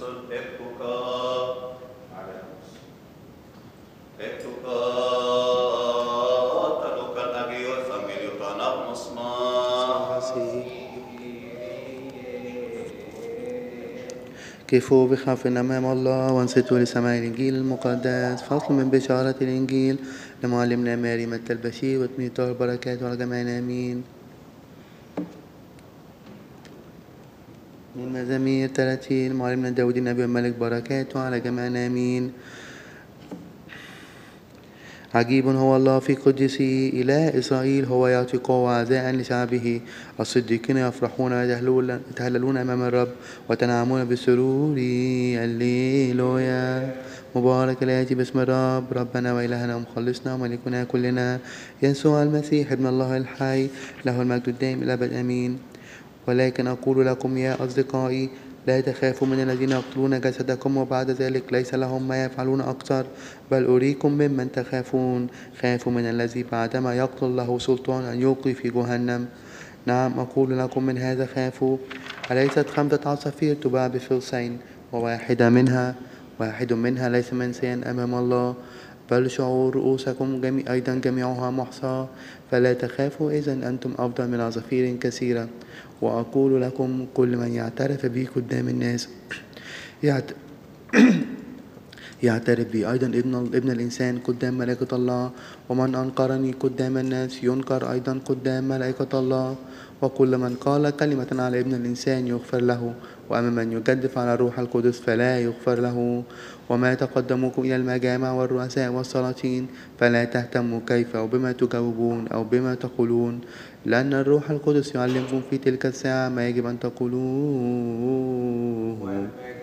كفوا بخوف أمام الله وانصتوا لسماع الإنجيل المقدس. فصل من بشارة الإنجيل لمعلمنا ماري متى البشير وتميطار البركات على جميعنا آمين. من مزامير 30 معلمنا داود النبي الملك بركاته على جميعنا آمين. عجيب هو الله في قدسه، إله إسرائيل هو يعطي قوة وعزاء لشعبه. الصديقين يفرحون ويتهللون أمام الرب وتنعمون بسرور. الليلويا. مبارك الآتي باسم الرب، ربنا وإلهنا ومخلصنا وملكنا كلنا يسوع المسيح ابن الله الحي، له المجد الدائم إلى الأبد آمين. ولكن أقول لكم يا أصدقائي، لا تخافوا من الذين يقتلون جسدكم وبعد ذلك ليس لهم ما يفعلون أكثر، بل أريكم ممن تخافون. خافوا من الذي بعدما يقتل له سلطان أن يلقي في جهنم. نعم أقول لكم من هذا خافوا. أليست 5 عصافير تباع بفلسين، وواحد منها ليس منسيا أمام الله؟ بل شعور رؤوسكم أيضا جميعها محصاة. فلا تخافوا، إذن أنتم أفضل من عصافير كثيرة. وأقول لكم كل من يعترف بي قدام الناس يعترف بي أيضا ابن الإنسان قدام ملائكة الله. ومن أنكرني قدام الناس ينكر أيضا قدام ملائكة الله. وكل من قال كلمة على ابن الإنسان يغفر له، وأما من يجدف على الروح القدس فلا يغفر له. وما تقدموكم إلى المجامع والرؤساء والسلاطين فلا تهتموا كيف أو بما تجاوبون أو بما تقولون، لأن الروح القدس يعلمكم في تلك الساعة ما يجب أن تقولوه.